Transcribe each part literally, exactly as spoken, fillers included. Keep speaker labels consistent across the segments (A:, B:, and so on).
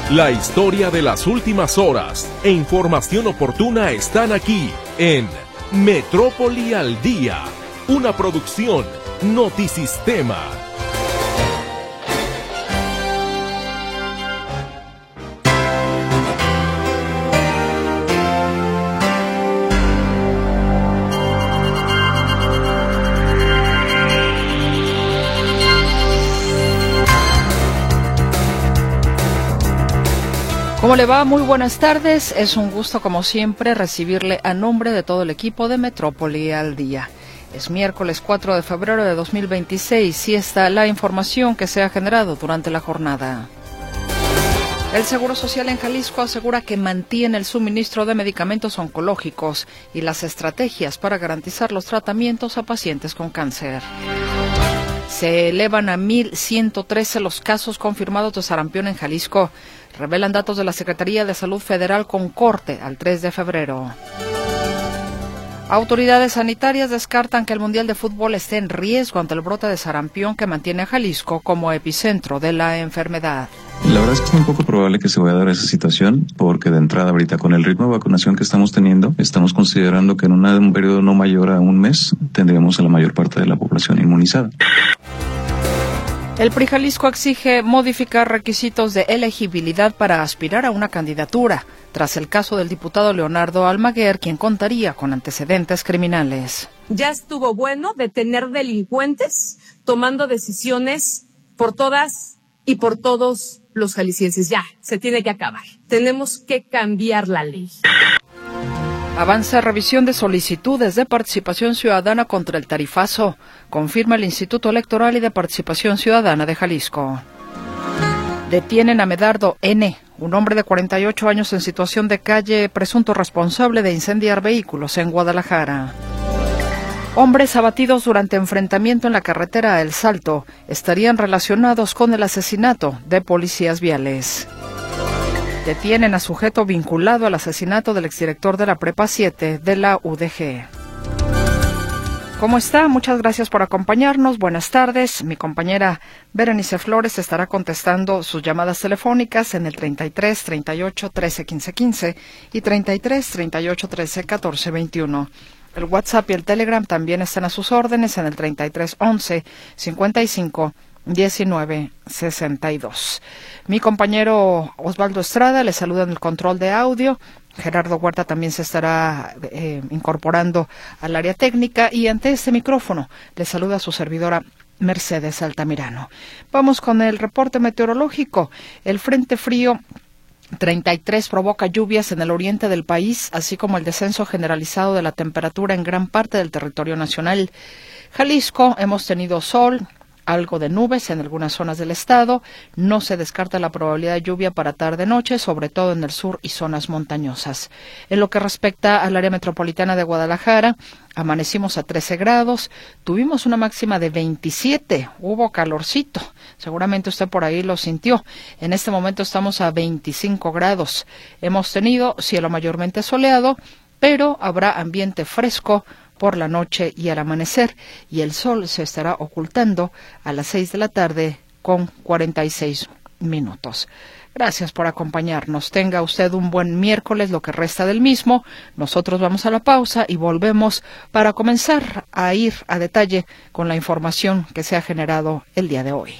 A: La historia de las últimas horas e información oportuna están aquí en Metrópoli al Día, una producción Notisistema.
B: ¿Cómo le va? Muy buenas tardes. Es un gusto, como siempre, recibirle a nombre de todo el equipo de Metrópoli al Día. Es miércoles cuatro de febrero de dos mil veintiséis y esta la información que se ha generado durante la jornada. El Seguro Social en Jalisco asegura que mantiene el suministro de medicamentos oncológicos y las estrategias para garantizar los tratamientos a pacientes con cáncer. Se elevan a mil ciento trece los casos confirmados de sarampión en Jalisco. Revelan datos de la Secretaría de Salud Federal con corte al tres de febrero. Autoridades sanitarias descartan que el Mundial de Fútbol esté en riesgo ante el brote de sarampión que mantiene a Jalisco como epicentro de la enfermedad.
C: La verdad es que es muy poco probable que se vaya a dar esa situación, porque de entrada ahorita con el ritmo de vacunación que estamos teniendo, estamos considerando que en una, un periodo no mayor a un mes tendríamos a la mayor parte de la población inmunizada.
B: El P R I Jalisco exige modificar requisitos de elegibilidad para aspirar a una candidatura, tras el caso del diputado Leonardo Almaguer, quien contaría con antecedentes criminales.
D: Ya estuvo bueno de tener delincuentes tomando decisiones por todas y por todos los jaliscienses. Ya, se tiene que acabar. Tenemos que cambiar la ley.
B: Avanza revisión de solicitudes de participación ciudadana contra el tarifazo, confirma el Instituto Electoral y de Participación Ciudadana de Jalisco. Detienen a Medardo N., un hombre de cuarenta y ocho años en situación de calle, presunto responsable de incendiar vehículos en Guadalajara. Hombres abatidos durante enfrentamiento en la carretera El Salto estarían relacionados con el asesinato de policías viales. Detienen a sujeto vinculado al asesinato del exdirector de la Prepa siete de la U D G. ¿Cómo está? Muchas gracias por acompañarnos. Buenas tardes. Mi compañera Berenice Flores estará contestando sus llamadas telefónicas en el treinta y tres, treinta y ocho, trece, quince, quince y treinta y tres, treinta y ocho, trece, catorce, veintiuno. El WhatsApp y el Telegram también están a sus órdenes en el treinta y tres, once, cincuenta y cinco, diecinueve, sesenta y dos. Mi compañero Osvaldo Estrada le saluda en el control de audio. Gerardo Huerta también se estará eh, incorporando al área técnica y ante este micrófono le saluda a su servidora Mercedes Altamirano. Vamos con el reporte meteorológico. El Frente Frío treinta y tres provoca lluvias en el oriente del país, así como el descenso generalizado de la temperatura en gran parte del territorio nacional. Jalisco, hemos tenido sol, algo de nubes en algunas zonas del estado. No se descarta la probabilidad de lluvia para tarde-noche, sobre todo en el sur y zonas montañosas. En lo que respecta al área metropolitana de Guadalajara, amanecimos a trece grados, tuvimos una máxima de veintisiete, hubo calorcito, seguramente usted por ahí lo sintió. En este momento estamos a veinticinco grados. Hemos tenido cielo mayormente soleado, pero habrá ambiente fresco por la noche y al amanecer, y el sol se estará ocultando a las seis de la tarde con cuarenta y seis minutos. Gracias por acompañarnos. Tenga usted un buen miércoles, lo que resta del mismo. Nosotros vamos a la pausa y volvemos para comenzar a ir a detalle con la información que se ha generado el día de hoy.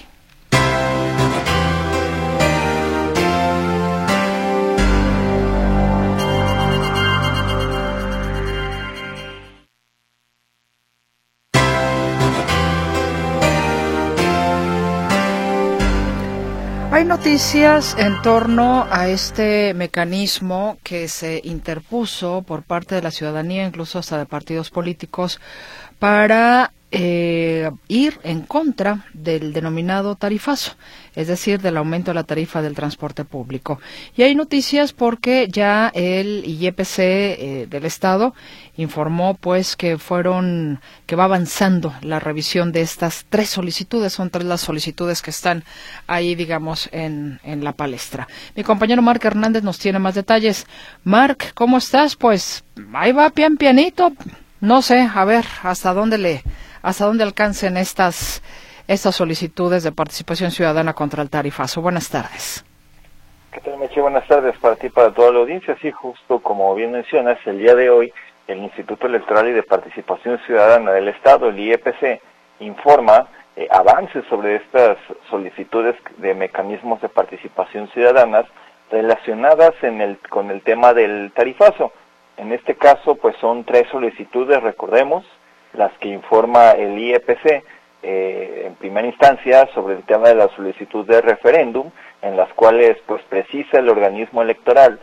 B: Hay noticias en torno a este mecanismo que se interpuso por parte de la ciudadanía, incluso hasta de partidos políticos, para eh, ir en contra del denominado tarifazo, es decir, del aumento de la tarifa del transporte público. Y hay noticias porque ya el I E P C eh, del Estado informó pues que fueron que va avanzando la revisión de estas tres solicitudes, son tres las solicitudes que están ahí, digamos, en, en la palestra. Mi compañero Marc Hernández nos tiene más detalles. Marc, ¿cómo estás? Pues ahí va pian pianito, no sé, a ver hasta dónde le, hasta dónde alcancen estas estas solicitudes de participación ciudadana contra el tarifazo. Buenas tardes.
E: ¿Qué tal, Meche? Buenas tardes para ti y para toda la audiencia. Sí, justo como bien mencionas, el día de hoy el Instituto Electoral y de Participación Ciudadana del Estado, el I E P C, informa eh, avances sobre estas solicitudes de mecanismos de participación ciudadanas relacionadas en el, con el tema del tarifazo. En este caso, pues son tres solicitudes, recordemos, las que informa el I E P C, eh, en primera instancia sobre el tema de la solicitud de referéndum, en las cuales pues precisa el organismo electoral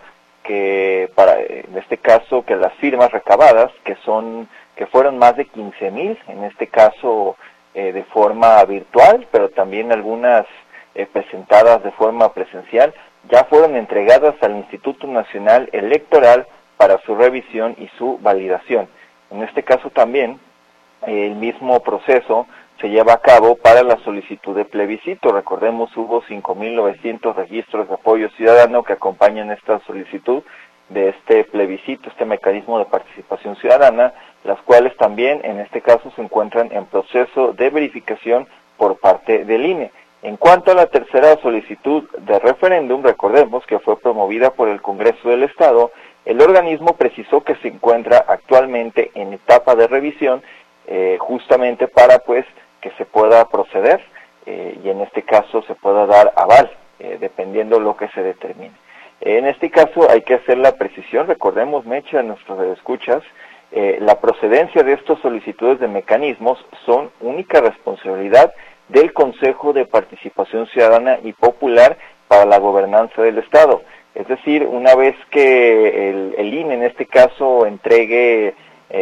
E: que para en este caso que las firmas recabadas, que son que fueron más de quince mil, en este caso eh, de forma virtual, pero también algunas eh, presentadas de forma presencial, ya fueron entregadas al Instituto Nacional Electoral para su revisión y su validación. En este caso también eh, el mismo proceso se lleva a cabo para la solicitud de plebiscito. Recordemos, hubo cinco mil novecientos registros de apoyo ciudadano que acompañan esta solicitud de este plebiscito, este mecanismo de participación ciudadana, las cuales también en este caso se encuentran en proceso de verificación por parte del I N E. En cuanto a la tercera solicitud de referéndum, recordemos que fue promovida por el Congreso del Estado, el organismo precisó que se encuentra actualmente en etapa de revisión, eh, justamente para pues que se pueda proceder eh, y en este caso se pueda dar aval, eh, dependiendo lo que se determine. En este caso hay que hacer la precisión, recordemos, Mecha, a nuestros escuchas, eh, la procedencia de estas solicitudes de mecanismos son única responsabilidad del Consejo de Participación Ciudadana y Popular para la Gobernanza del Estado. Es decir, una vez que el, el I N E en este caso entregue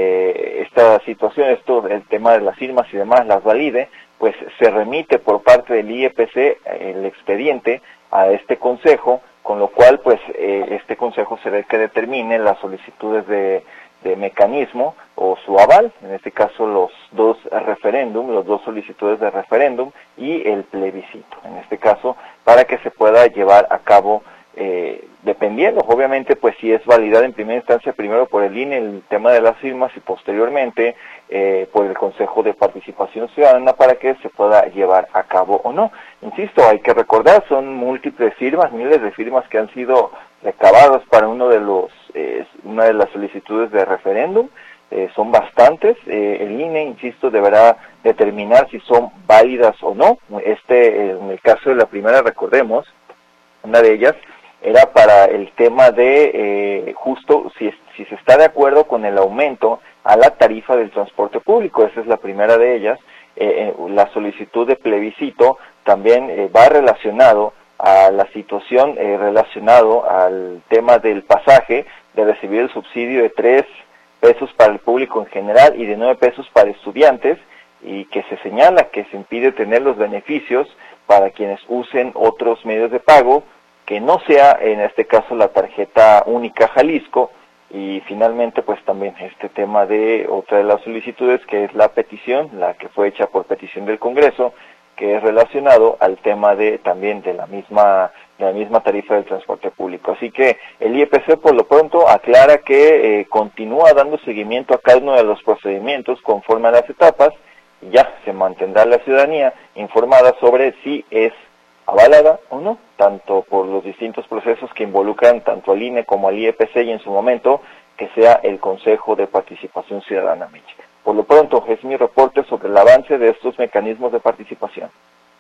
E: eh, esta situación, esto, el tema de las firmas y demás, las valide, pues se remite por parte del I E P C el expediente a este consejo, con lo cual pues eh, este consejo será el que determine las solicitudes de, de mecanismo o su aval, en este caso los dos referéndum, los dos solicitudes de referéndum y el plebiscito, en este caso, para que se pueda llevar a cabo Eh, dependiendo, obviamente, pues si es validada en primera instancia, primero por el I N E el tema de las firmas y posteriormente eh, por el Consejo de Participación Ciudadana para que se pueda llevar a cabo o no. Insisto, hay que recordar, son múltiples firmas, miles de firmas que han sido recabadas para uno de los, eh, una de las solicitudes de referéndum, eh, son bastantes, eh, el I N E, insisto, deberá determinar si son válidas o no. Este, en el caso de la primera, recordemos, una de ellas era para el tema de eh, justo si, si se está de acuerdo con el aumento a la tarifa del transporte público. Esa es la primera de ellas. Eh, eh, la solicitud de plebiscito también eh, va relacionado a la situación, eh, relacionado al tema del pasaje, de recibir el subsidio de tres pesos para el público en general y de nueve pesos para estudiantes, y que se señala que se impide tener los beneficios para quienes usen otros medios de pago, que no sea en este caso la tarjeta única Jalisco, y finalmente pues también este tema de otra de las solicitudes, que es la petición, la que fue hecha por petición del Congreso, que es relacionado al tema de también de la misma de la misma tarifa del transporte público. Así que el I E P C por lo pronto aclara que eh, continúa dando seguimiento a cada uno de los procedimientos conforme a las etapas, y ya se mantendrá la ciudadanía informada sobre si es avalada o no, tanto por los distintos procesos que involucran tanto al I N E como al I E P C y en su momento que sea el Consejo de Participación Ciudadana. Por lo pronto es mi reporte sobre el avance de estos mecanismos de participación.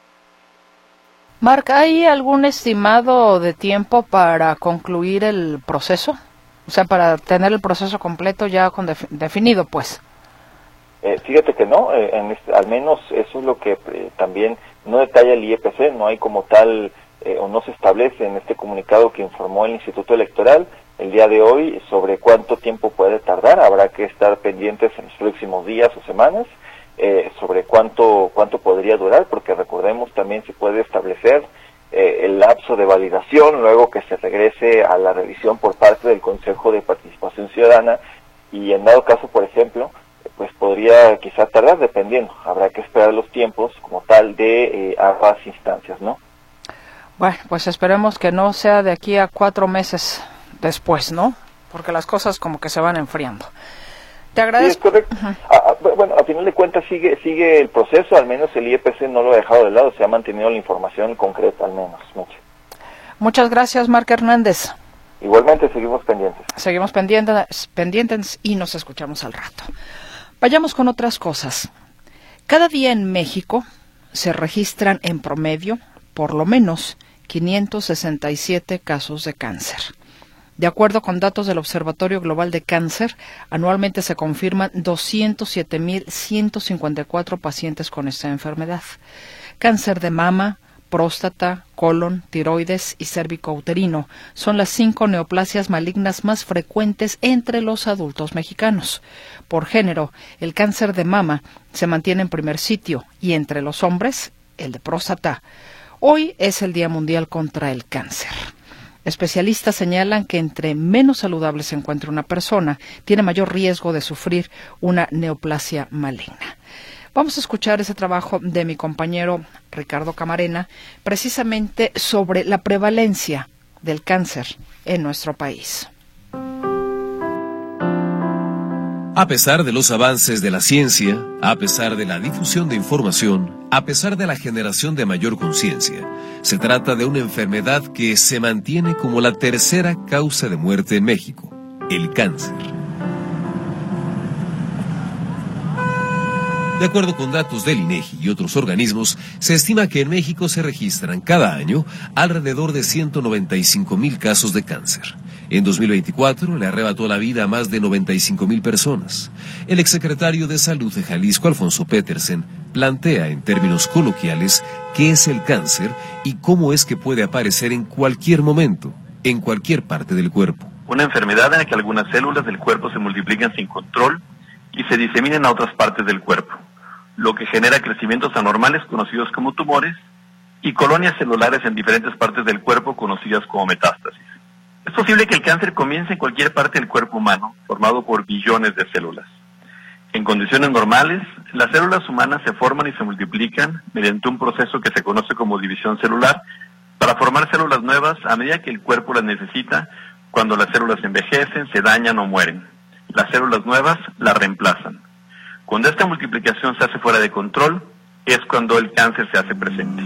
B: Marc, ¿hay algún estimado de tiempo para concluir el proceso? O sea, para tener el proceso completo ya con defi- definido, pues.
E: Eh, fíjate que no, eh, en este, al menos eso es lo que eh, también no detalla el I E P C, no hay como tal eh, o no se establece en este comunicado que informó el Instituto Electoral el día de hoy sobre cuánto tiempo puede tardar. Habrá que estar pendientes en los próximos días o semanas eh, sobre cuánto cuánto podría durar, porque recordemos también se puede establecer eh, el lapso de validación luego que se regrese a la revisión por parte del Consejo de Participación Ciudadana, y en dado caso, por ejemplo, pues podría quizá tardar, dependiendo, habrá que esperar los tiempos como tal de eh, ambas instancias, ¿no?
B: Bueno, pues esperemos que no sea de aquí a cuatro meses después, ¿no? Porque las cosas como que se van enfriando. Te agradezco.
E: Sí, es correcto. Uh-huh. a, a, bueno, a final de cuentas sigue sigue el proceso, al menos el I E P C no lo ha dejado de lado, se ha mantenido la información concreta, al menos, mucho.
B: Muchas gracias, Marc Hernández.
E: Igualmente, seguimos pendientes.
B: Seguimos pendientes, pendientes y nos escuchamos al rato. Vayamos con otras cosas. Cada día en México se registran en promedio por lo menos quinientos sesenta y siete casos de cáncer. De acuerdo con datos del Observatorio Global de Cáncer, anualmente se confirman doscientos siete mil ciento cincuenta y cuatro pacientes con esta enfermedad. Cáncer de mama, próstata, colon, tiroides y cérvico-uterino son las cinco neoplasias malignas más frecuentes entre los adultos mexicanos. Por género, el cáncer de mama se mantiene en primer sitio y entre los hombres, el de próstata. Hoy es el Día Mundial contra el Cáncer. Especialistas señalan que entre menos saludable se encuentre una persona, tiene mayor riesgo de sufrir una neoplasia maligna. Vamos a escuchar ese trabajo de mi compañero Ricardo Camarena, precisamente sobre la prevalencia del cáncer en nuestro país.
F: A pesar de los avances de la ciencia, a pesar de la difusión de información, a pesar de la generación de mayor conciencia, se trata de una enfermedad que se mantiene como la tercera causa de muerte en México, el cáncer. De acuerdo con datos del INEGI y otros organismos, se estima que en México se registran cada año alrededor de ciento noventa y cinco mil casos de cáncer. En dos mil veinticuatro le arrebató la vida a más de noventa y cinco mil personas. El exsecretario de Salud de Jalisco, Alfonso Petersen, plantea en términos coloquiales qué es el cáncer y cómo es que puede aparecer en cualquier momento, en cualquier parte del cuerpo.
G: Una enfermedad en la que algunas células del cuerpo se multiplican sin control y se diseminan a otras partes del cuerpo, lo que genera crecimientos anormales conocidos como tumores y colonias celulares en diferentes partes del cuerpo conocidas como metástasis. Es posible que el cáncer comience en cualquier parte del cuerpo humano, formado por billones de células. En condiciones normales, las células humanas se forman y se multiplican mediante un proceso que se conoce como división celular para formar células nuevas a medida que el cuerpo las necesita cuando las células envejecen, se dañan o mueren. Las células nuevas las reemplazan. Cuando esta multiplicación se hace fuera de control, es cuando el cáncer se hace presente.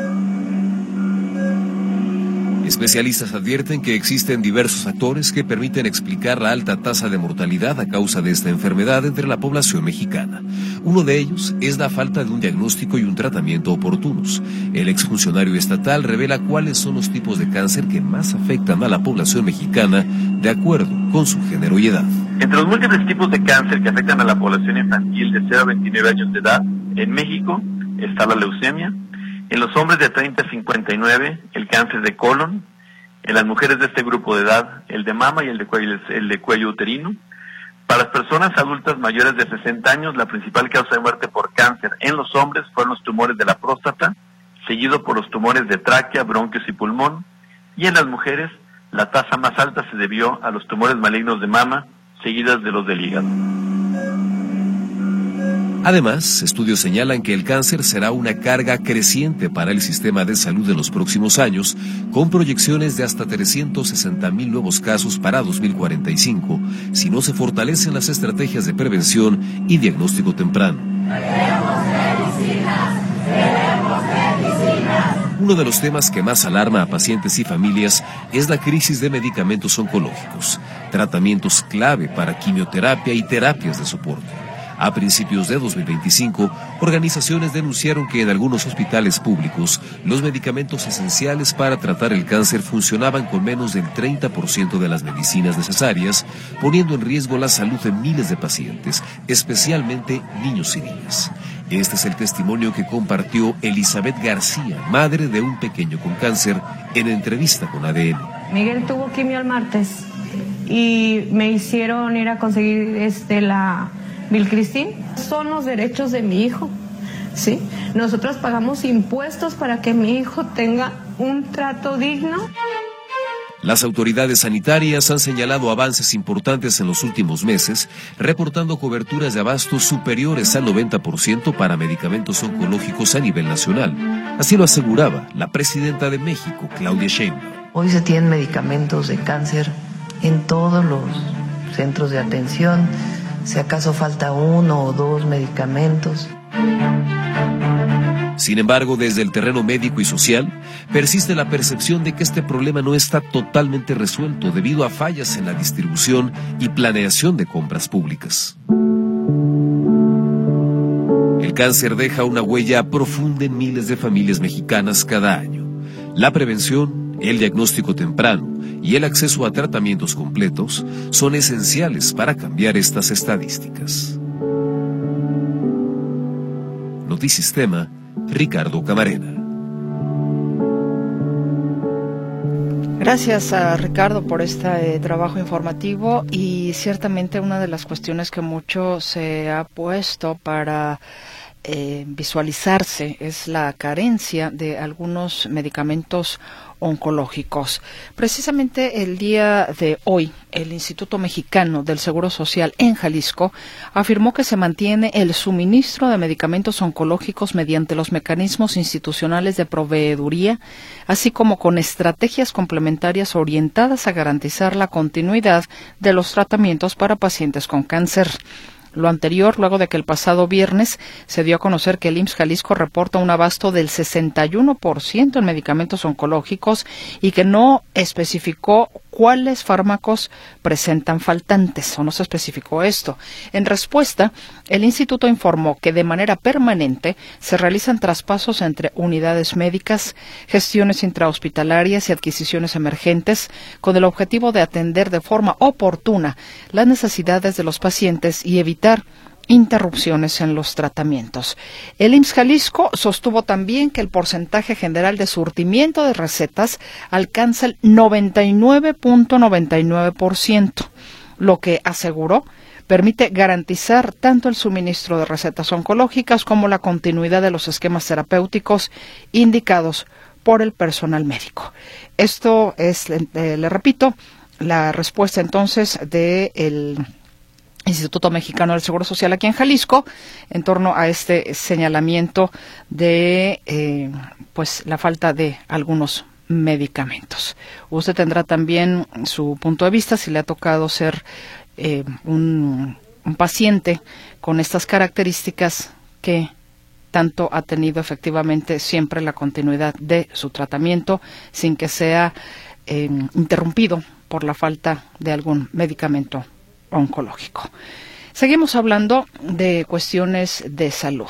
F: Especialistas advierten que existen diversos factores que permiten explicar la alta tasa de mortalidad a causa de esta enfermedad entre la población mexicana. Uno de ellos es la falta de un diagnóstico y un tratamiento oportunos. El exfuncionario estatal revela cuáles son los tipos de cáncer que más afectan a la población mexicana de acuerdo con su género y edad.
G: Entre los múltiples tipos de cáncer que afectan a la población infantil de cero a veintinueve años de edad, en México está la leucemia. En los hombres de treinta a cincuenta y nueve, el cáncer de colon. En las mujeres de este grupo de edad, el de mama y el de cuello, el de cuello uterino. Para las personas adultas mayores de sesenta años, la principal causa de muerte por cáncer en los hombres fueron los tumores de la próstata, seguido por los tumores de tráquea, bronquios y pulmón. Y en las mujeres, la tasa más alta se debió a los tumores malignos de mama, seguidas de los del hígado.
F: Además, estudios señalan que el cáncer será una carga creciente para el sistema de salud en los próximos años, con proyecciones de hasta trescientos sesenta mil nuevos casos para dos mil cuarenta y cinco, si no se fortalecen las estrategias de prevención y diagnóstico temprano.
H: ¡Queremos medicinas! ¡Queremos medicinas!
F: Uno de los temas que más alarma a pacientes y familias es la crisis de medicamentos oncológicos, tratamientos clave para quimioterapia y terapias de soporte. A principios de dos mil veinticinco, organizaciones denunciaron que en algunos hospitales públicos los medicamentos esenciales para tratar el cáncer funcionaban con menos del treinta por ciento de las medicinas necesarias, poniendo en riesgo la salud de miles de pacientes, especialmente niños y niñas. Este es el testimonio que compartió Elizabeth García, madre de un pequeño con cáncer, en entrevista con A D N.
I: Miguel tuvo quimio el martes y me hicieron ir a conseguir este la... Vilcristin. Son los derechos de mi hijo, ¿sí? Nosotros pagamos impuestos para que mi hijo tenga un trato digno.
F: Las autoridades sanitarias han señalado avances importantes en los últimos meses, reportando coberturas de abastos superiores al noventa por ciento para medicamentos oncológicos a nivel nacional. Así lo aseguraba la presidenta de México, Claudia Sheinbaum.
J: Hoy se tienen medicamentos de cáncer en todos los centros de atención. Si acaso falta uno o dos medicamentos.
F: Sin embargo, desde el terreno médico y social, persiste la percepción de que este problema no está totalmente resuelto debido a fallas en la distribución y planeación de compras públicas. El cáncer deja una huella profunda en miles de familias mexicanas cada año. La prevención, el diagnóstico temprano y el acceso a tratamientos completos son esenciales para cambiar estas estadísticas. Notisistema, Ricardo Camarena.
B: Gracias a Ricardo por este eh, trabajo informativo, y ciertamente una de las cuestiones que mucho se ha puesto para eh, visualizarse es la carencia de algunos medicamentos oncológicos. Precisamente el día de hoy, el Instituto Mexicano del Seguro Social en Jalisco afirmó que se mantiene el suministro de medicamentos oncológicos mediante los mecanismos institucionales de proveeduría, así como con estrategias complementarias orientadas a garantizar la continuidad de los tratamientos para pacientes con cáncer. Lo anterior, luego de que el pasado viernes se dio a conocer que el I M S S Jalisco reporta un abasto del sesenta y uno por ciento en medicamentos oncológicos y que no especificó cuáles fármacos presentan faltantes, o no se especificó esto. En respuesta, el instituto informó que de manera permanente se realizan traspasos entre unidades médicas, gestiones intrahospitalarias y adquisiciones emergentes con el objetivo de atender de forma oportuna las necesidades de los pacientes y evitar interrupciones en los tratamientos. El I M S S Jalisco sostuvo también que el porcentaje general de surtimiento de recetas alcanza el noventa y nueve punto noventa y nueve por ciento, lo que aseguró permite garantizar tanto el suministro de recetas oncológicas como la continuidad de los esquemas terapéuticos indicados por el personal médico. Esto es, eh, le repito, la respuesta entonces del Instituto Mexicano del Seguro Social aquí en Jalisco en torno a este señalamiento de eh, pues la falta de algunos medicamentos. Usted tendrá también su punto de vista si le ha tocado ser eh, un, un paciente con estas características que tanto ha tenido efectivamente siempre la continuidad de su tratamiento sin que sea eh, interrumpido por la falta de algún medicamento oncológico. Seguimos hablando de cuestiones de salud.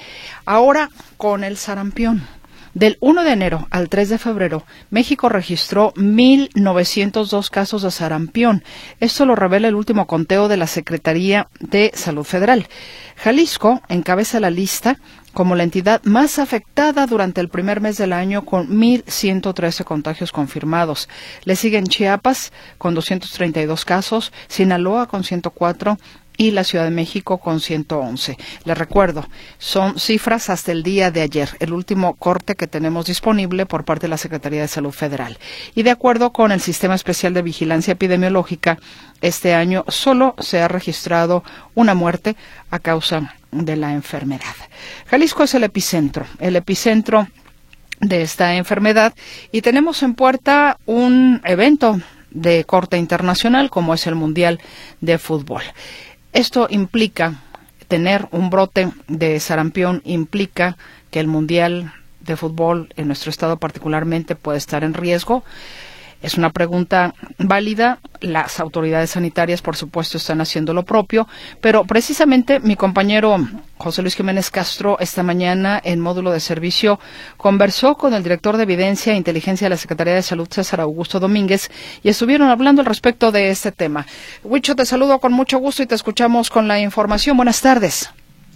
B: Ahora con el sarampión. Del uno de enero al tres de febrero, México registró mil novecientos dos casos de sarampión. Esto lo revela el último conteo de la Secretaría de Salud Federal. Jalisco encabeza la lista como la entidad más afectada durante el primer mes del año, con mil ciento trece contagios confirmados. Le siguen Chiapas con doscientos treinta y dos casos, Sinaloa con ciento cuatro y la Ciudad de México con ciento once. Les recuerdo, son cifras hasta el día de ayer, el último corte que tenemos disponible por parte de la Secretaría de Salud Federal. Y de acuerdo con el Sistema Especial de Vigilancia Epidemiológica, este año solo se ha registrado una muerte a causa de la enfermedad. Jalisco es el epicentro, el epicentro de esta enfermedad, y tenemos en puerta un evento de corte internacional como es el Mundial de Fútbol. Esto implica tener un brote de sarampión, implica que el Mundial de Fútbol en nuestro estado particularmente puede estar en riesgo. Es una pregunta válida. Las autoridades sanitarias, por supuesto, están haciendo lo propio, pero precisamente mi compañero José Luis Jiménez Castro esta mañana en módulo de servicio conversó con el director de Evidencia e Inteligencia de la Secretaría de Salud, César Augusto Domínguez, y estuvieron hablando al respecto de este tema. Huicho, te saludo con mucho gusto y te escuchamos con la información. Buenas tardes.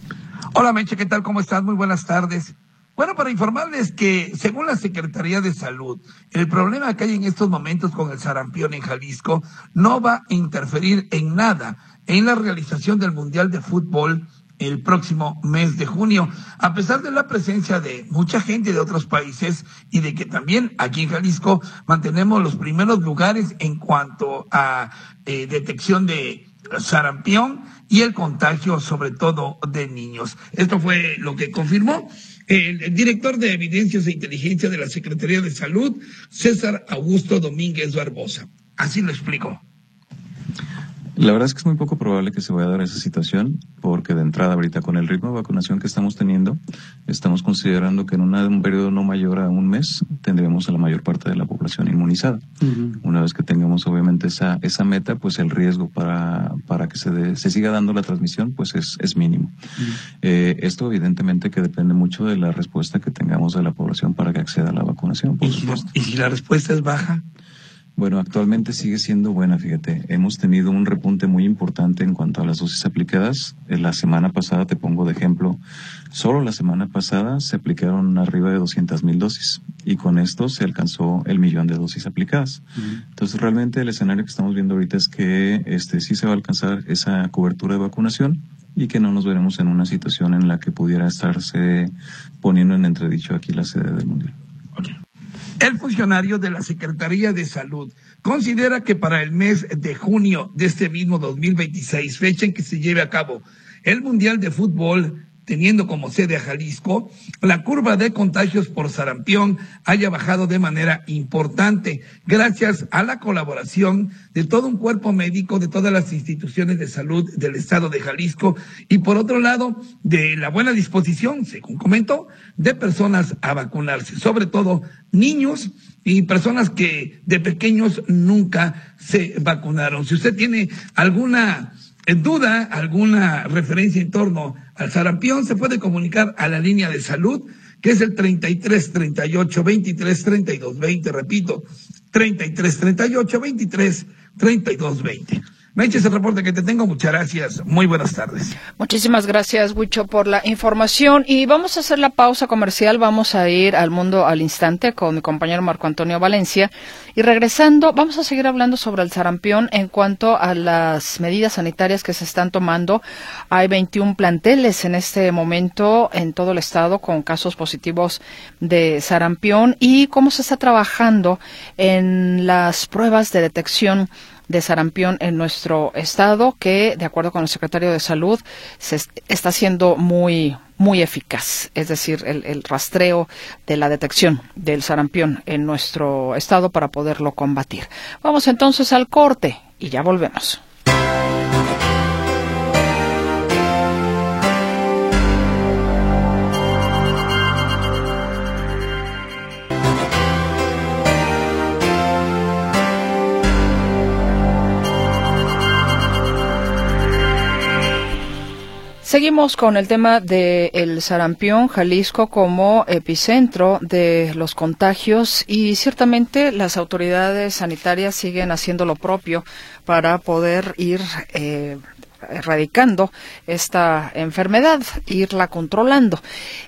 K: Hola, Meche, ¿qué tal? ¿Cómo estás? Muy buenas tardes. Bueno, para informarles que, según la Secretaría de Salud, el problema que hay en estos momentos con el sarampión en Jalisco no va a interferir en nada en la realización del Mundial de Fútbol el próximo mes de junio, a pesar de la presencia de mucha gente de otros países y de que también aquí en Jalisco mantenemos los primeros lugares en cuanto a eh, detección de sarampión y el contagio, sobre todo de niños. Esto fue lo que confirmó el director de Evidencias e Inteligencia de la Secretaría de Salud, César Augusto Domínguez Barbosa. Así lo explicó.
C: La verdad es que es muy poco probable que se vaya a dar esa situación, porque de entrada ahorita con el ritmo de vacunación que estamos teniendo, estamos considerando que en una, un periodo no mayor a un mes tendremos a la mayor parte de la población inmunizada. Uh-huh. Una vez que tengamos obviamente esa esa meta, pues el riesgo para para que se de, se siga dando la transmisión pues es es mínimo. Uh-huh. Eh, esto evidentemente que depende mucho de la respuesta que tengamos de la población para que acceda a la vacunación, por
K: ¿Y
C: supuesto.
K: Si, ¿Y si la respuesta es baja?
C: Bueno, actualmente sigue siendo buena, fíjate. Hemos tenido un repunte muy importante en cuanto a las dosis aplicadas. En la semana pasada, te pongo de ejemplo, solo la semana pasada se aplicaron arriba de doscientas mil dosis y con esto se alcanzó el millón de dosis aplicadas. Uh-huh. Entonces, realmente el escenario que estamos viendo ahorita es que este sí se va a alcanzar esa cobertura de vacunación y que no nos veremos en una situación en la que pudiera estarse poniendo en entredicho aquí la sede del Mundial.
K: Okay. El funcionario de la Secretaría de Salud considera que para el mes de junio de este mismo dos mil veintiséis, fecha en que se lleve a cabo el Mundial de Fútbol, teniendo como sede a Jalisco, la curva de contagios por sarampión haya bajado de manera importante, gracias a la colaboración de todo un cuerpo médico de todas las instituciones de salud del estado de Jalisco y por otro lado, de la buena disposición, según comentó, de personas a vacunarse, sobre todo niños y personas que de pequeños nunca se vacunaron. Si usted tiene alguna duda, alguna referencia en torno al sarampión, se puede comunicar a la línea de salud, que es el treinta y tres, treinta y ocho, veintitrés, treinta y dos, veinte, repito, treinta y tres, treinta y ocho, veintitrés, treinta y dos, veinte. Meche, ese reporte que te tengo, muchas gracias, muy buenas tardes.
B: Muchísimas gracias, Huicho, por la información. Y vamos a hacer la pausa comercial, vamos a ir al Mundo al Instante con mi compañero Marco Antonio Valencia. Y regresando, vamos a seguir hablando sobre el sarampión en cuanto a las medidas sanitarias que se están tomando. Hay veintiún planteles en este momento en todo el estado con casos positivos de sarampión y cómo se está trabajando en las pruebas de detección de sarampión en nuestro estado, que de acuerdo con el secretario de Salud se está siendo muy muy eficaz, es decir, el, el rastreo de la detección del sarampión en nuestro estado para poderlo combatir. Vamos entonces al corte y ya volvemos. Seguimos con el tema del sarampión, Jalisco como epicentro de los contagios y ciertamente las autoridades sanitarias siguen haciendo lo propio para poder ir eh, erradicando esta enfermedad, irla controlando.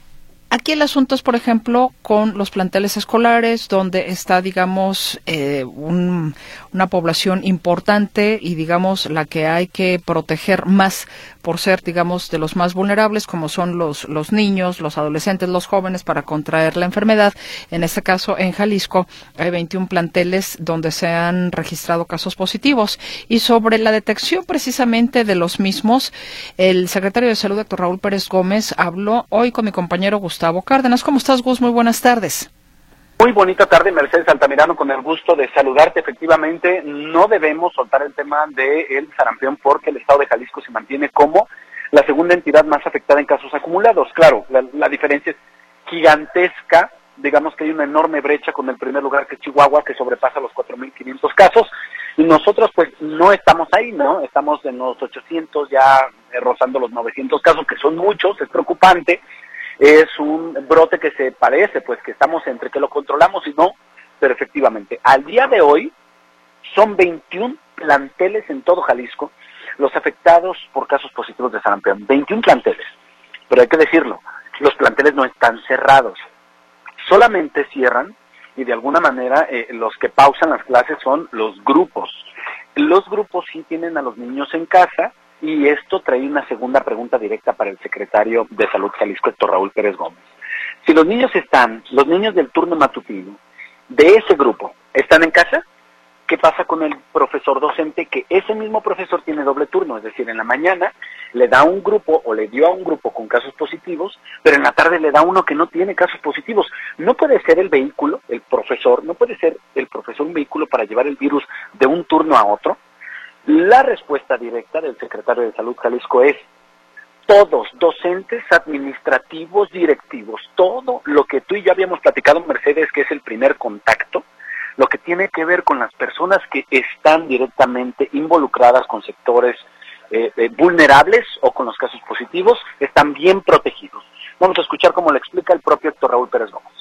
B: Aquí el asunto es, por ejemplo, con los planteles escolares, donde está, digamos, eh, un, una población importante y, digamos, la que hay que proteger más por ser, digamos, de los más vulnerables, como son los, los niños, los adolescentes, los jóvenes, para contraer la enfermedad. En este caso, en Jalisco, hay veintiún planteles donde se han registrado casos positivos. Y sobre la detección precisamente de los mismos, el secretario de Salud, doctor Raúl Pérez Gómez, habló hoy con mi compañero Gustavo Cárdenas. ¿Cómo estás, Gus? Muy buenas tardes.
L: Muy bonita tarde, Mercedes Altamirano, con el gusto de saludarte. Efectivamente, no debemos soltar el tema del sarampión porque el estado de Jalisco se mantiene como la segunda entidad más afectada en casos acumulados. Claro, la, la diferencia es gigantesca, digamos que hay una enorme brecha con el primer lugar, que es Chihuahua, que sobrepasa los cuatro mil quinientos casos, y nosotros pues no estamos ahí, ¿no? Estamos en los ochocientos, ya eh, rozando los novecientos casos, que son muchos, es preocupante. Es un brote que se parece, pues, que estamos entre que lo controlamos y no, pero efectivamente, al día de hoy, son veintiún planteles en todo Jalisco los afectados por casos positivos de sarampión. veintiún planteles, pero hay que decirlo, los planteles no están cerrados, solamente cierran, y de alguna manera eh, los que pausan las clases son los grupos. Los grupos sí tienen a los niños en casa. Y esto trae una segunda pregunta directa para el secretario de Salud Jalisco, Héctor Raúl Pérez Gómez. Si los niños están, los niños del turno matutino, de ese grupo, ¿están en casa? ¿Qué pasa con el profesor docente? Que ese mismo profesor tiene doble turno, es decir, en la mañana le da a un grupo o le dio a un grupo con casos positivos, pero en la tarde le da uno que no tiene casos positivos. No puede ser el vehículo, el profesor, no puede ser el profesor un vehículo para llevar el virus de un turno a otro. La respuesta directa del secretario de Salud Jalisco es: todos, docentes, administrativos, directivos, todo lo que tú y yo habíamos platicado, Mercedes, que es el primer contacto, lo que tiene que ver con las personas que están directamente involucradas con sectores eh, eh, vulnerables o con los casos positivos, están bien protegidos. Vamos a escuchar cómo lo explica el propio Héctor Raúl Pérez Gómez.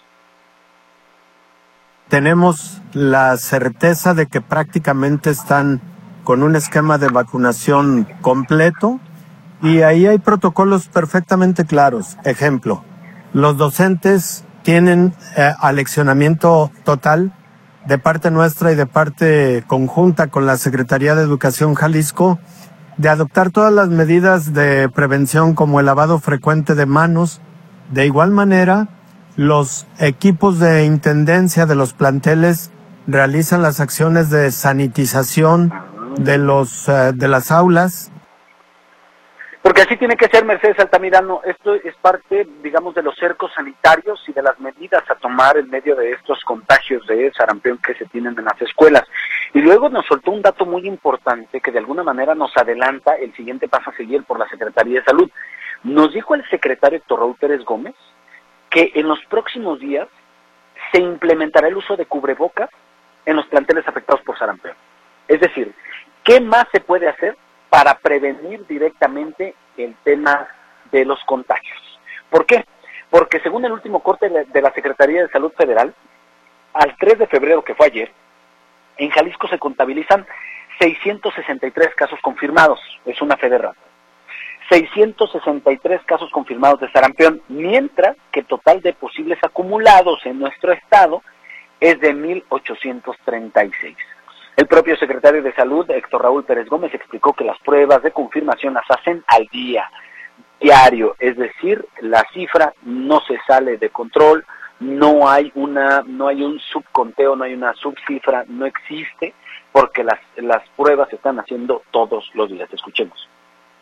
M: Tenemos la certeza de que prácticamente están con un esquema de vacunación completo y ahí hay protocolos perfectamente claros. Ejemplo, los docentes tienen eh, aleccionamiento total de parte nuestra y de parte conjunta con la Secretaría de Educación Jalisco de adoptar todas las medidas de prevención como el lavado frecuente de manos. De igual manera, los equipos de intendencia de los planteles realizan las acciones de sanitización de los uh, de las aulas.
L: Porque así tiene que ser, Mercedes Altamirano. Esto es parte, digamos, de los cercos sanitarios y de las medidas a tomar en medio de estos contagios de sarampión que se tienen en las escuelas. Y luego nos soltó un dato muy importante que de alguna manera nos adelanta el siguiente paso a seguir por la Secretaría de Salud. Nos dijo el secretario Héctor Raúl Pérez Gómez que en los próximos días se implementará el uso de cubrebocas en los planteles afectados por sarampión. Es decir, ¿qué más se puede hacer para prevenir directamente el tema de los contagios? ¿Por qué? Porque según el último corte de la Secretaría de Salud Federal, al tres de febrero, que fue ayer, en Jalisco se contabilizan seiscientos sesenta y tres casos confirmados, es una fe de rata. seiscientos sesenta y tres casos confirmados de sarampión, mientras que el total de posibles acumulados en nuestro estado es de mil ochocientos treinta y seis. El propio secretario de Salud, Héctor Raúl Pérez Gómez, explicó que las pruebas de confirmación las hacen al día, diario, es decir, la cifra no se sale de control, no hay una, no hay un subconteo, no hay una subcifra, no existe, porque las, las pruebas se están haciendo todos los días. Escuchemos.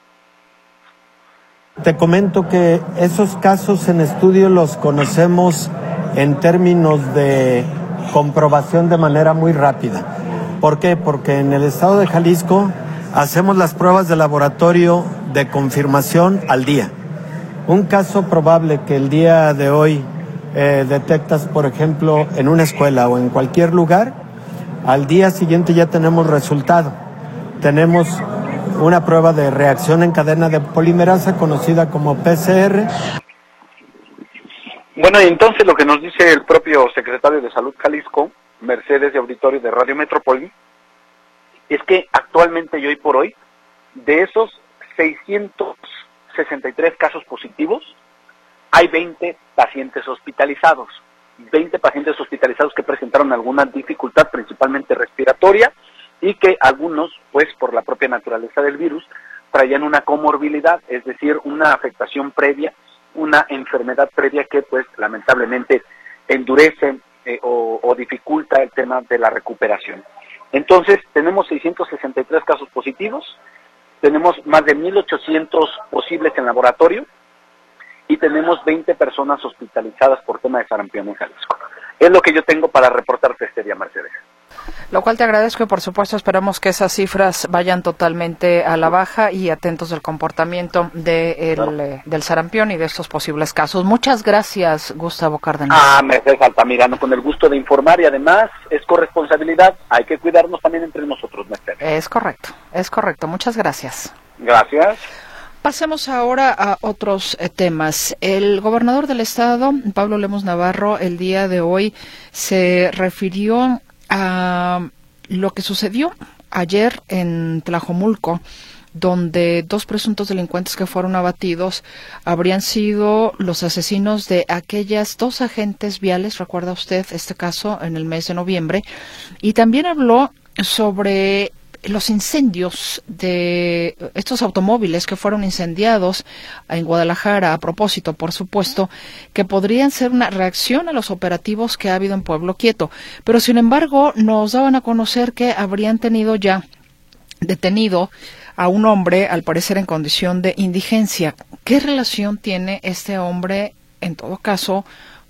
M: Te comento que esos casos en estudio los conocemos en términos de comprobación de manera muy rápida. ¿Por qué? Porque en el estado de Jalisco hacemos las pruebas de laboratorio de confirmación al día. Un caso probable que el día de hoy eh, detectas, por ejemplo, en una escuela o en cualquier lugar, al día siguiente ya tenemos resultado. Tenemos una prueba de reacción en cadena de polimerasa conocida como P C R.
L: Bueno, y entonces lo que nos dice el propio secretario de Salud Jalisco, Mercedes de Auditorio de Radio Metrópoli, es que actualmente y hoy por hoy, de esos seiscientos sesenta y tres casos positivos, hay veinte pacientes hospitalizados. veinte pacientes hospitalizados que presentaron alguna dificultad, principalmente respiratoria, y que algunos, pues por la propia naturaleza del virus, traían una comorbilidad, es decir, una afectación previa, una enfermedad previa que pues lamentablemente endurece eh, o, o dificulta el tema de la recuperación. Entonces tenemos seiscientos sesenta y tres casos positivos, tenemos más de mil ochocientos posibles en laboratorio y tenemos veinte personas hospitalizadas por tema de sarampión en Jalisco. Es lo que yo tengo para reportarte este día, Mercedes.
B: Lo cual te agradezco y por supuesto esperamos que esas cifras vayan totalmente a la baja y atentos del comportamiento de el, claro. eh, del sarampión y de estos posibles casos. Muchas gracias, Gustavo Cárdenas.
L: Ah, Mercedes Altamirano, con el gusto de informar y además es corresponsabilidad, hay que cuidarnos también entre nosotros, Mercedes.
B: Es correcto, es correcto. Muchas gracias.
L: Gracias.
B: Pasemos ahora a otros eh, temas. El gobernador del estado, Pablo Lemus Navarro, el día de hoy se refirió a lo que sucedió ayer en Tlajomulco, donde dos presuntos delincuentes que fueron abatidos habrían sido los asesinos de aquellas dos agentes viales, recuerda usted este caso, en el mes de noviembre, y también habló sobre los incendios de estos automóviles que fueron incendiados en Guadalajara, a propósito, por supuesto, que podrían ser una reacción a los operativos que ha habido en Pueblo Quieto. Pero, sin embargo, nos daban a conocer que habrían tenido ya detenido a un hombre, al parecer en condición de indigencia. ¿Qué relación tiene este hombre, en todo caso,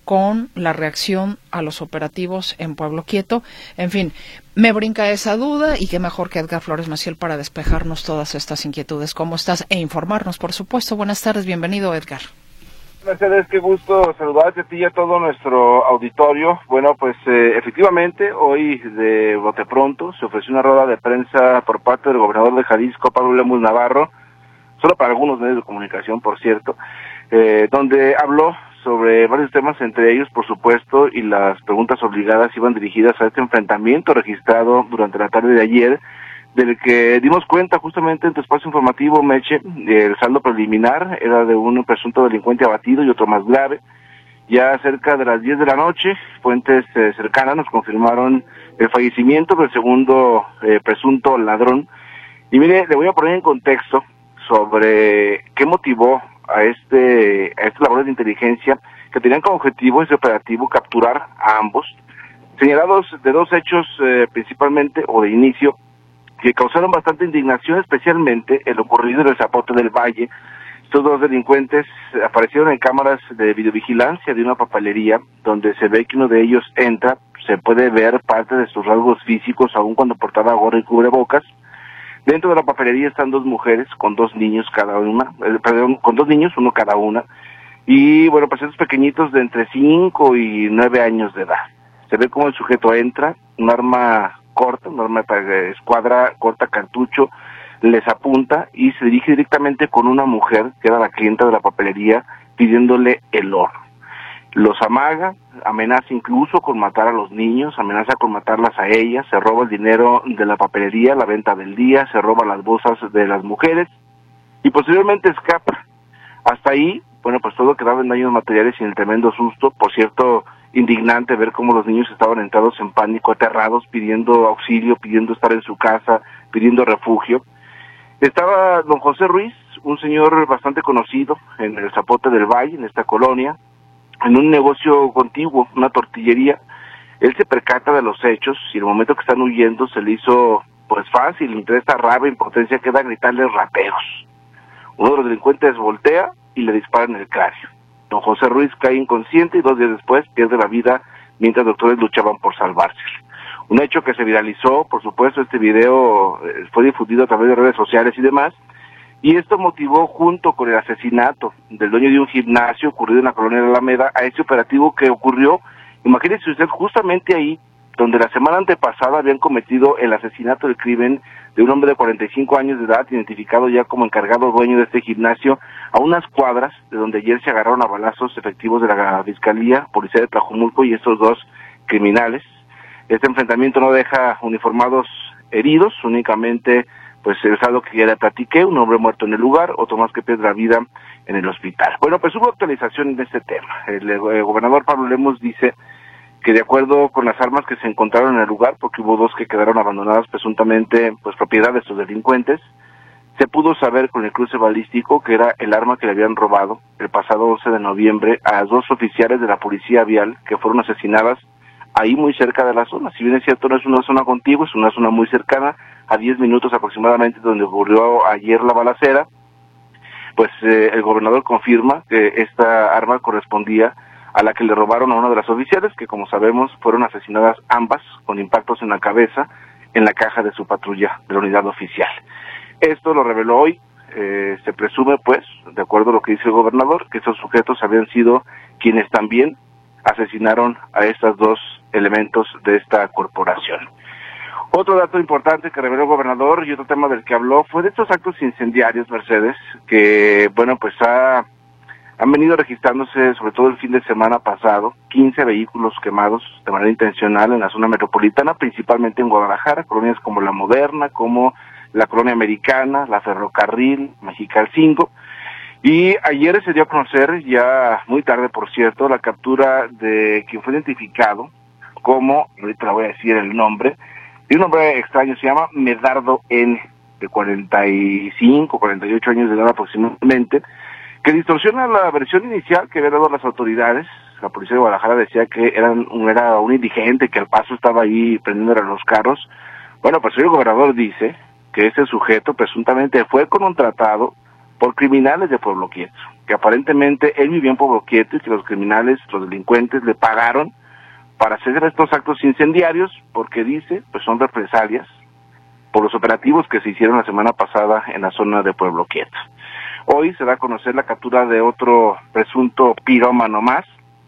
B: con la reacción a los operativos en Pueblo Quieto. En fin, me brinca esa duda y qué mejor que Edgar Flores Maciel para despejarnos todas estas inquietudes. ¿Cómo estás? E informarnos, por supuesto. Buenas tardes, bienvenido, Edgar.
N: Mercedes, qué gusto saludarte a ti y a todo nuestro auditorio. Bueno, pues eh, efectivamente, hoy de bote pronto se ofreció una rueda de prensa por parte del gobernador de Jalisco, Pablo Lemus Navarro, solo para algunos medios de comunicación, por cierto, eh, donde habló sobre varios temas, entre ellos, por supuesto, y las preguntas obligadas iban dirigidas a este enfrentamiento registrado durante la tarde de ayer, del que dimos cuenta justamente en tu espacio informativo, Meche. El saldo preliminar era de un presunto delincuente abatido y otro más grave. Ya cerca de las diez de la noche, fuentes eh, cercanas nos confirmaron el fallecimiento del segundo eh, presunto ladrón. Y mire, le voy a poner en contexto sobre qué motivó a este a estas labores de inteligencia que tenían como objetivo ese operativo capturar a ambos, señalados de dos hechos eh, principalmente, o de inicio, que causaron bastante indignación, especialmente el ocurrido en el Zapote del Valle. Estos dos delincuentes aparecieron en cámaras de videovigilancia de una papelería, donde se ve que uno de ellos entra, se puede ver parte de sus rasgos físicos, aun cuando portaba gorra y cubrebocas. Dentro de la papelería están dos mujeres con dos niños cada una, eh, perdón, con dos niños, uno cada una, y bueno, pues estos pequeñitos de entre cinco y nueve años de edad. Se ve como el sujeto entra, un arma corta, un arma de escuadra, corta cartucho, les apunta y se dirige directamente con una mujer que era la clienta de la papelería, pidiéndole el oro. Los amaga, amenaza incluso con matar a los niños, amenaza con matarlas a ellas, se roba el dinero de la papelería, la venta del día, se roba las bolsas de las mujeres y posteriormente escapa. Hasta ahí, bueno, pues todo quedaba en daños materiales y en el tremendo susto. Por cierto, indignante ver cómo los niños estaban entrados en pánico, aterrados, pidiendo auxilio, pidiendo estar en su casa, pidiendo refugio. Estaba don José Ruiz, un señor bastante conocido en el Zapote del Valle, en esta colonia, en un negocio contiguo, una tortillería. Él se percata de los hechos y en el momento que están huyendo se le hizo pues fácil, entre esta rabia e impotencia queda gritarles rateros. Uno de los delincuentes voltea y le dispara en el cráneo. Don José Ruiz cae inconsciente y dos días después pierde la vida mientras doctores luchaban por salvarse. Un hecho que se viralizó, por supuesto, este video eh, fue difundido a través de redes sociales y demás, y esto motivó, junto con el asesinato del dueño de un gimnasio ocurrido en la colonia de Alameda, a ese operativo que ocurrió, imagínese usted, justamente ahí, donde la semana antepasada habían cometido el asesinato del crimen de un hombre de cuarenta y cinco años de edad, identificado ya como encargado dueño de este gimnasio, a unas cuadras de donde ayer se agarraron a balazos efectivos de la Fiscalía, Policía de Tlajumulco y estos dos criminales. Este enfrentamiento no deja uniformados heridos, únicamente pues el saldo que ya le platiqué, un hombre muerto en el lugar, otro más que pierde la vida en el hospital. Bueno, pues hubo actualización en este tema. El, el gobernador Pablo Lemus dice que de acuerdo con las armas que se encontraron en el lugar, porque hubo dos que quedaron abandonadas presuntamente, pues propiedad de estos delincuentes, se pudo saber con el cruce balístico que era el arma que le habían robado el pasado once de noviembre a dos oficiales de la Policía Vial que fueron asesinadas ahí muy cerca de la zona. Si bien es cierto, no es una zona contigua, es una zona muy cercana, a diez minutos aproximadamente donde ocurrió ayer la balacera. Pues eh, el gobernador confirma que esta arma correspondía a la que le robaron a una de las oficiales, que como sabemos fueron asesinadas ambas con impactos en la cabeza en la caja de su patrulla de la unidad oficial. Esto lo reveló hoy, eh, se presume pues, de acuerdo a lo que dice el gobernador, que esos sujetos habían sido quienes también asesinaron a estos dos elementos de esta corporación. Otro dato importante que reveló el gobernador y otro tema del que habló fue de estos actos incendiarios, Mercedes, que bueno pues ha Han venido registrándose, sobre todo el fin de semana pasado, quince vehículos quemados de manera intencional en la zona metropolitana, principalmente en Guadalajara, colonias como La Moderna, como la Colonia Americana, la Ferrocarril, Mexicalcingo. Y ayer se dio a conocer, ya muy tarde por cierto, la captura de quien fue identificado como, ahorita le voy a decir el nombre, de un hombre extraño, se llama Medardo N, de cuarenta y cinco, cuarenta y ocho años de edad aproximadamente, que distorsiona la versión inicial que habían dado las autoridades. La policía de Guadalajara decía que eran, era un indigente que al paso estaba ahí prendiendo los carros. Bueno, pues hoy el gobernador dice que ese sujeto presuntamente fue contratado por criminales de Pueblo Quieto. que aparentemente él vivía en Pueblo Quieto y que los criminales, los delincuentes le pagaron para hacer estos actos incendiarios, porque dice, pues son represalias por los operativos que se hicieron la semana pasada en la zona de Pueblo Quieto. Hoy se da a conocer la captura de otro presunto pirómano más,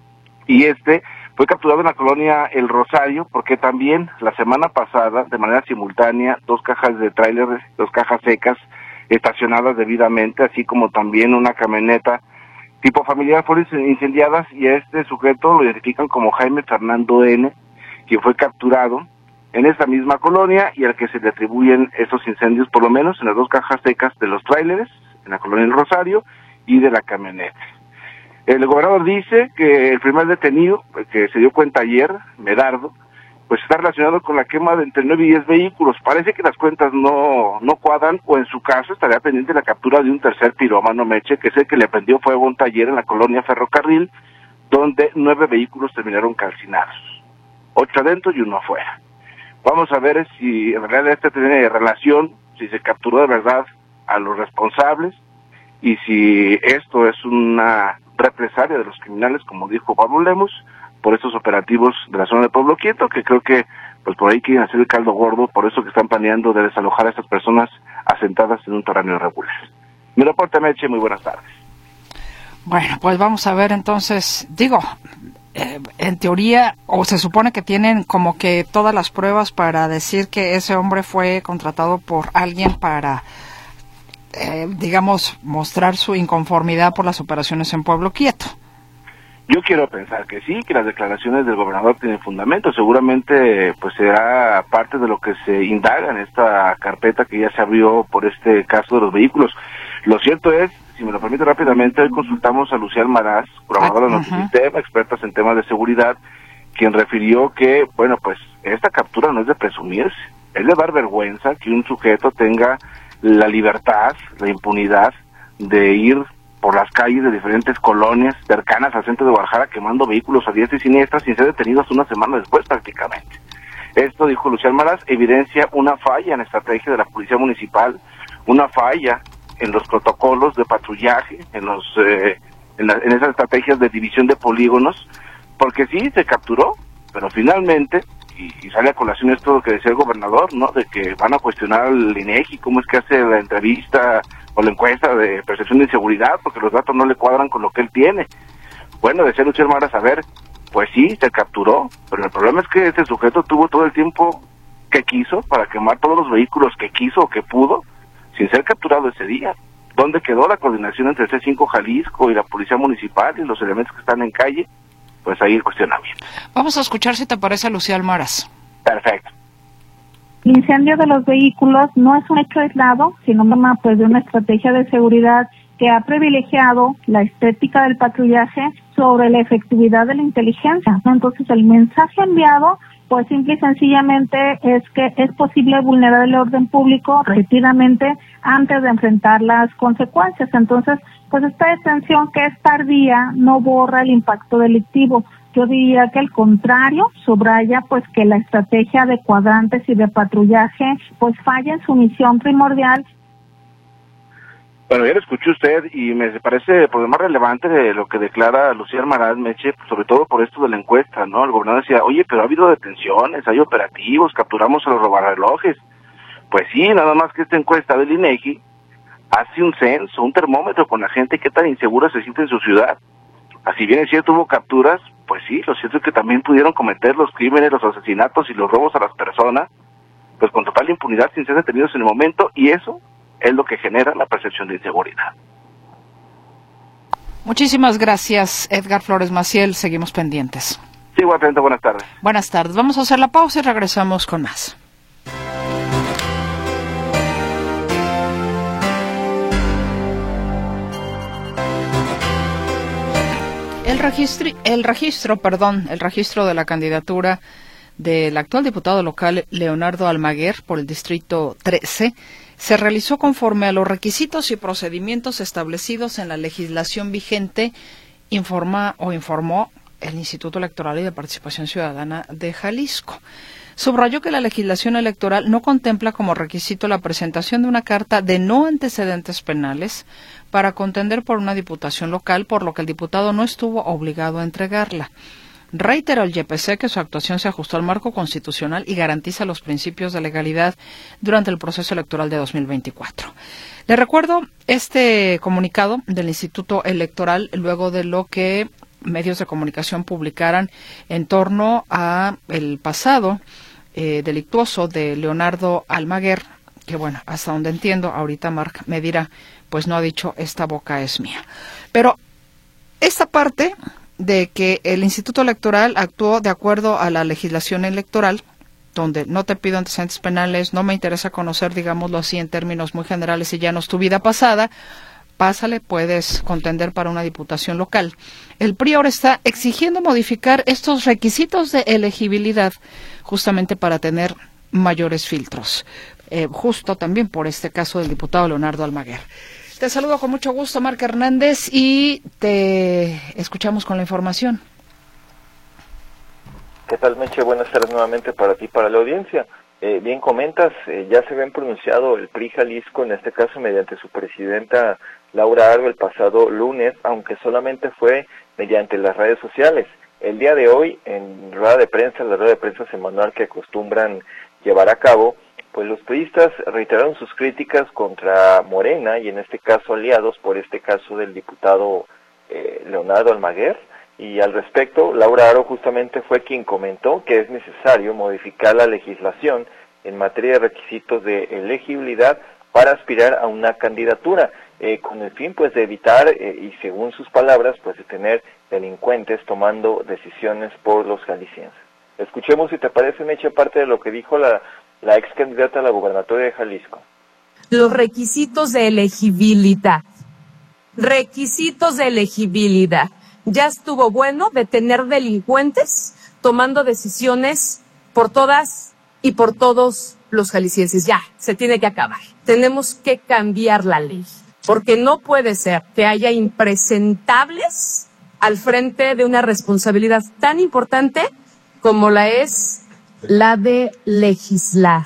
N: y este fue capturado en la colonia El Rosario, porque también la semana pasada, de manera simultánea, dos cajas de tráiler, dos cajas secas, estacionadas debidamente, así como también una camioneta tipo familiar, fueron incendiadas, y a este sujeto lo identifican como Jaime Fernando N., quien fue capturado en esta misma colonia y al que se le atribuyen esos incendios, por lo menos en las dos cajas secas de los tráileres, en la colonia El Rosario, y de la camioneta. El gobernador dice que el primer detenido, que se dio cuenta ayer, Medardo, pues está relacionado con la quema de entre nueve y diez vehículos. Parece que las cuentas no no cuadran, o en su caso estaría pendiente la captura de un tercer pirómano, Meche, que es el que le prendió fuego a un taller en la colonia Ferrocarril, donde nueve vehículos terminaron calcinados. Ocho adentro y uno afuera. Vamos a ver si en realidad este tiene relación, si se capturó de verdad a los responsables, y si esto es una represalia de los criminales, como dijo Pablo Lemos, por estos operativos de la zona de Pueblo Quieto, que creo que pues por ahí quieren hacer el caldo gordo, por eso que están planeando de desalojar a estas personas asentadas en un terreno irregular. Mi reporte, Meche, muy buenas tardes.
B: Bueno, pues vamos a ver entonces, digo, eh, en teoría, o se supone que tienen como que todas las pruebas para decir que ese hombre fue contratado por alguien para, eh, digamos, mostrar su inconformidad por las operaciones en Pueblo Quieto.
N: Yo quiero pensar que sí, que las declaraciones del gobernador tienen fundamento. Seguramente pues será parte de lo que se indaga en esta carpeta que ya se abrió por este caso de los vehículos. Lo cierto es, si me lo permite rápidamente, hoy consultamos a Lucía Almaraz, programadora de Notisistema, expertas en temas de seguridad, quien refirió que, bueno, pues esta captura no es de presumirse, es de dar vergüenza que un sujeto tenga la libertad, la impunidad de ir por las calles de diferentes colonias cercanas al centro de Guadalajara quemando vehículos a diestra y siniestra sin ser detenido hasta una semana después prácticamente. Esto, dijo Lucía Almaraz, evidencia una falla en la estrategia de la Policía Municipal, una falla en los protocolos de patrullaje, en los eh, en, la, en esas estrategias de división de polígonos, porque sí, se capturó, pero finalmente, y, y sale a colación esto que decía el gobernador, ¿no?, de que van a cuestionar al INEGI, cómo es que hace la entrevista o la encuesta de percepción de inseguridad, porque los datos no le cuadran con lo que él tiene. Bueno, decía Lucía Almaraz, a ver, pues sí, se capturó, pero el problema es que este sujeto tuvo todo el tiempo que quiso para quemar todos los vehículos que quiso o que pudo, sin ser capturado ese día. ¿Dónde quedó la coordinación entre C cinco Jalisco y la Policía Municipal y los elementos que están en calle? Pues ahí el cuestionamiento.
B: Vamos a escuchar si te parece a Lucía Almaraz.
N: Perfecto.
O: El incendio de los vehículos no es un hecho aislado, sino una, pues, de una estrategia de seguridad que ha privilegiado la estética del patrullaje sobre la efectividad de la inteligencia. Entonces, el mensaje enviado, pues simple y sencillamente es que es posible vulnerar el orden público repetidamente antes de enfrentar las consecuencias. Entonces, pues esta detención que es tardía no borra el impacto delictivo. Yo diría que al contrario, subraya pues que la estrategia de cuadrantes y de patrullaje pues falla en su misión primordial.
N: Bueno, ya lo escuchó usted y me parece por lo más relevante de lo que declara Lucía Almaraz, Meche, sobre todo por esto de la encuesta, ¿no? El gobernador decía, oye, pero ha habido detenciones, hay operativos, capturamos a los robarrelojes. Pues sí, nada más que esta encuesta del INEGI hace un censo, un termómetro con la gente, qué tan insegura se siente en su ciudad. Así bien es cierto, hubo capturas, pues sí, lo cierto es que también pudieron cometer los crímenes, los asesinatos y los robos a las personas, pues con total impunidad sin ser detenidos en el momento, y eso es lo que genera la percepción de inseguridad.
B: Muchísimas gracias, Edgar Flores Maciel. Seguimos pendientes.
N: Sí, igualmente, buenas tardes.
B: Buenas tardes. Vamos a hacer la pausa y regresamos con más. El registro, el registro, perdón, el registro de la candidatura del actual diputado local Leonardo Almaguer por el distrito trece se realizó conforme a los requisitos y procedimientos establecidos en la legislación vigente, informa o informó el Instituto Electoral y de Participación Ciudadana de Jalisco. Subrayó que la legislación electoral no contempla como requisito la presentación de una carta de no antecedentes penales para contender por una diputación local, por lo que el diputado no estuvo obligado a entregarla. Reiteró el Y P C que su actuación se ajustó al marco constitucional y garantiza los principios de legalidad durante el proceso electoral de dos mil veinticuatro. Le recuerdo este comunicado del Instituto Electoral luego de lo que medios de comunicación publicaran en torno a el pasado eh, delictuoso de Leonardo Almaguer, que bueno, hasta donde entiendo, ahorita Marc me dirá, pues no ha dicho esta boca es mía. Pero esta parte de que el Instituto Electoral actuó de acuerdo a la legislación electoral, donde no te pido antecedentes penales, no me interesa conocer, digámoslo así, en términos muy generales y llanos tu vida pasada, pásale, puedes contender para una diputación local. El P R I ahora está exigiendo modificar estos requisitos de elegibilidad justamente para tener mayores filtros, eh, justo también por este caso del diputado Leonardo Almaguer. Te saludo con mucho gusto, Marc Hernández, y te escuchamos con la información.
E: ¿Qué tal, Meche? Buenas tardes nuevamente para ti, para la audiencia. Eh, bien comentas, eh, ya se habían pronunciado el P R I Jalisco, en este caso mediante su presidenta Laura Aro el pasado lunes, aunque solamente fue mediante las redes sociales. El día de hoy, en rueda de prensa, la rueda de prensa semanal que acostumbran llevar a cabo, pues los priistas reiteraron sus críticas contra Morena y en este caso aliados por este caso del diputado eh, Leonardo Almaguer. Y al respecto, Laura Aro justamente fue quien comentó que es necesario modificar la legislación en materia de requisitos de elegibilidad para aspirar a una candidatura, eh, con el fin pues de evitar, eh, y según sus palabras, pues de tener delincuentes tomando decisiones por los jaliscienses. Escuchemos, si te parece, Meche, parte de lo que dijo la, la ex candidata a la gubernatoria de Jalisco.
D: Los requisitos de elegibilidad. Requisitos de elegibilidad. Ya estuvo bueno de tener delincuentes tomando decisiones por todas y por todos los jaliscienses. Ya, se tiene que acabar. Tenemos que cambiar la ley, porque no puede ser que haya impresentables al frente de una responsabilidad tan importante como la es la de legislar.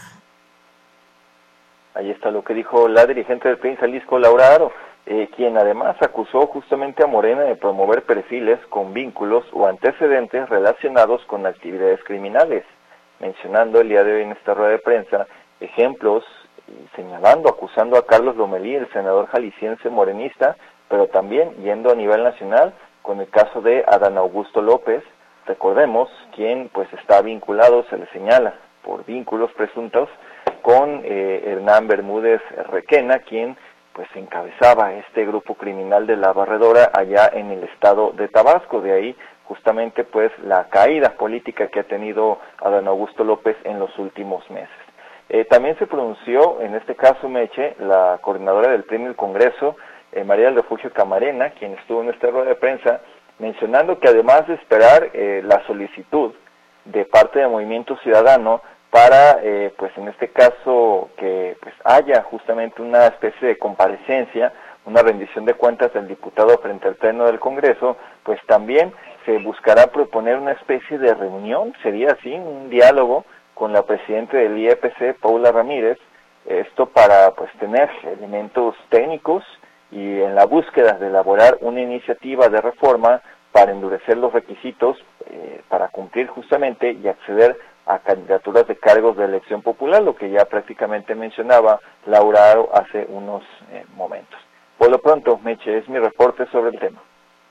E: Ahí está lo que dijo la dirigente del P R I Jalisco, Laura Aro, eh, quien además acusó justamente a Morena de promover perfiles con vínculos o antecedentes relacionados con actividades criminales, mencionando el día de hoy en esta rueda de prensa ejemplos, señalando, acusando a Carlos Lomelí, el senador jalisciense morenista, pero también yendo a nivel nacional con el caso de Adán Augusto López, recordemos, quien pues está vinculado, se le señala por vínculos presuntos con eh, Hernán Bermúdez Requena, quien pues encabezaba este grupo criminal de la Barredora allá en el estado de Tabasco. De ahí justamente pues la caída política que ha tenido Adán Augusto López en los últimos meses. Eh, también se pronunció, en este caso, Meche, la coordinadora del P R I en el Congreso, eh, María del Refugio Camarena, quien estuvo en esta rueda de prensa, mencionando que además de esperar eh, la solicitud de parte del Movimiento Ciudadano para, eh, pues en este caso, que pues haya justamente una especie de comparecencia, una rendición de cuentas del diputado frente al Pleno del Congreso, pues también se buscará proponer una especie de reunión, sería así, un diálogo con la presidenta del I E P C, Paula Ramírez, esto para pues tener elementos técnicos y en la búsqueda de elaborar una iniciativa de reforma para endurecer los requisitos eh, para cumplir justamente y acceder a candidaturas de cargos de elección popular, lo que ya prácticamente mencionaba Laura Aro hace unos eh, momentos. Por lo pronto, Meche, es mi reporte sobre el tema.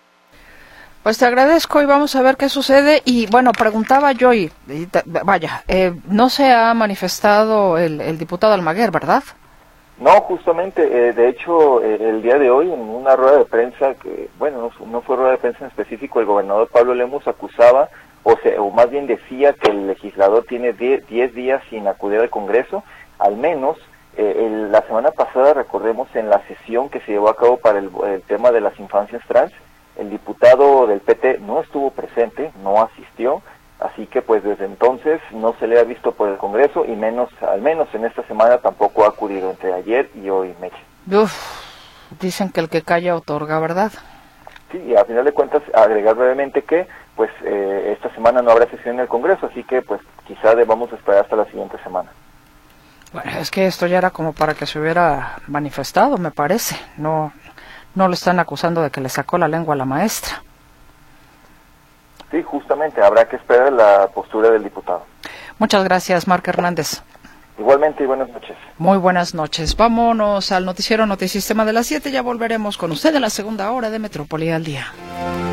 B: Pues te agradezco y vamos a ver qué sucede. Y bueno, preguntaba yo, y, y te, vaya, eh, no se ha manifestado el, el diputado Almaguer, ¿verdad?
E: No, justamente, eh, de hecho, eh, el día de hoy en una rueda de prensa, que bueno, no, no fue rueda de prensa en específico, el gobernador Pablo Lemus acusaba, o, sea, o más bien decía que el legislador tiene diez días sin acudir al Congreso, al menos eh, el, la semana pasada, recordemos, en la sesión que se llevó a cabo para el, el tema de las infancias trans, el diputado del P T no estuvo presente, no asistió, así que pues desde entonces no se le ha visto por el Congreso y menos, al menos en esta semana tampoco ha acudido entre ayer y hoy, Meche.
B: Uf, dicen que el que calla otorga, ¿verdad?
E: Sí, y a final de cuentas agregar brevemente que pues eh, esta semana no habrá sesión en el Congreso, así que pues quizá debamos esperar hasta la siguiente semana.
B: Bueno, es que esto ya era como para que se hubiera manifestado, me parece. No, no le están acusando de que le sacó la lengua a la maestra.
E: Sí, justamente, habrá que esperar la postura del diputado.
B: Muchas gracias, Marc Hernández.
E: Igualmente y buenas noches.
B: Muy buenas noches. Vámonos al noticiero Notisistema de las siete. Ya volveremos con usted en la segunda hora de Metrópoli al Día.